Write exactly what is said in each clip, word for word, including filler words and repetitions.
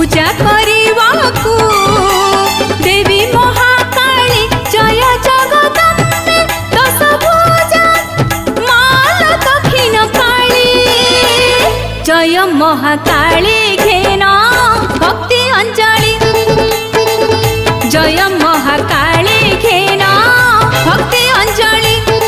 पूजा करिवाकू देवी महाकाली जय जगदम्बे दश भुजा माल दक्षिण काली जय महाकाली घेना भक्ति अंजलि जय महाकाली घेना भक्ति अंजलि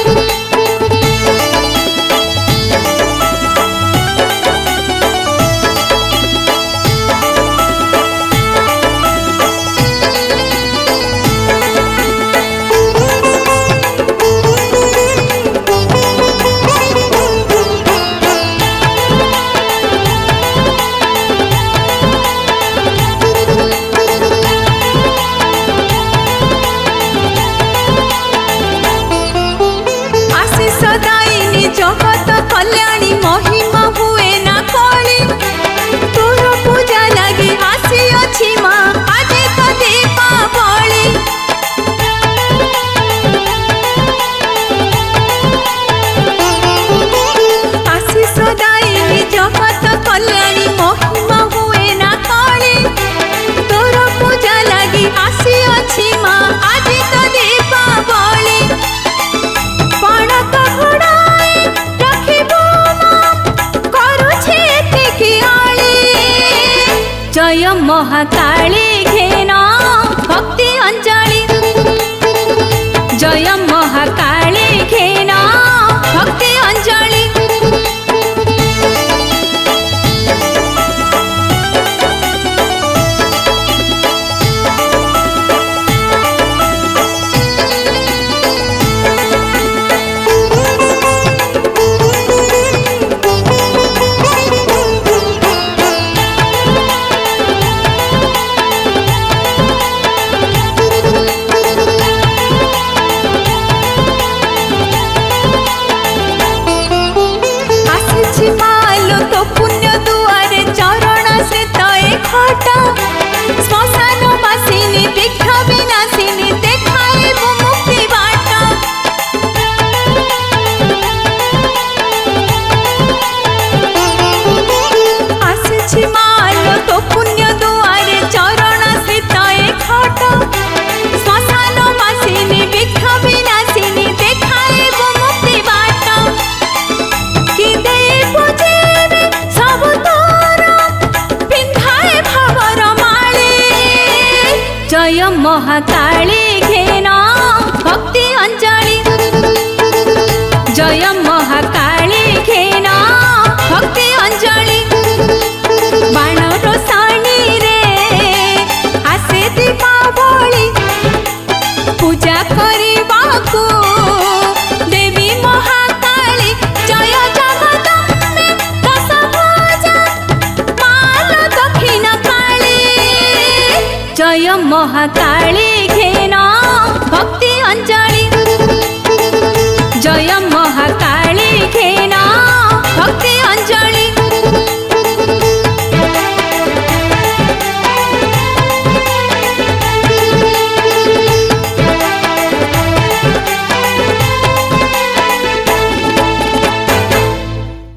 जगत कल्याणी महिमा हुए ना कली तोर पूजा लगी आसी अच्छी माँ आज तो दीपावली आशीष दायिनी जगत कल्याणी महिमा हुए ना कली तोर पूजा लगी आसी अच्छी माँ आज तो दीपावली पाण तो घोड़ा जय महाकाली घेना भक्ति अंजलि जय महाकाली घेना भक्ति अंजलि तो पुण्य दुआरे चरण से तय खटा श्मशान बासिनी विघ्न विनाशिनी देखाए मुक्ति बाट आसी माल तो पुण्य दुआरे चरण से तय खटा श्मशान बासिनी विघ्न विनाशिनी देखाए मुक्ति बाट कि दे पूजे जय महाकाली घेना भक्ति अंजलि जय महाकाली घेना भक्ति अंजलि बाण रोषणी रे आसे दीपावली पूजा करिवाकू देवी महाकाली जय जगदम्बे दश भुजा माल दक्षिण काली जय महाकाली घेना भक्ति अंजलि।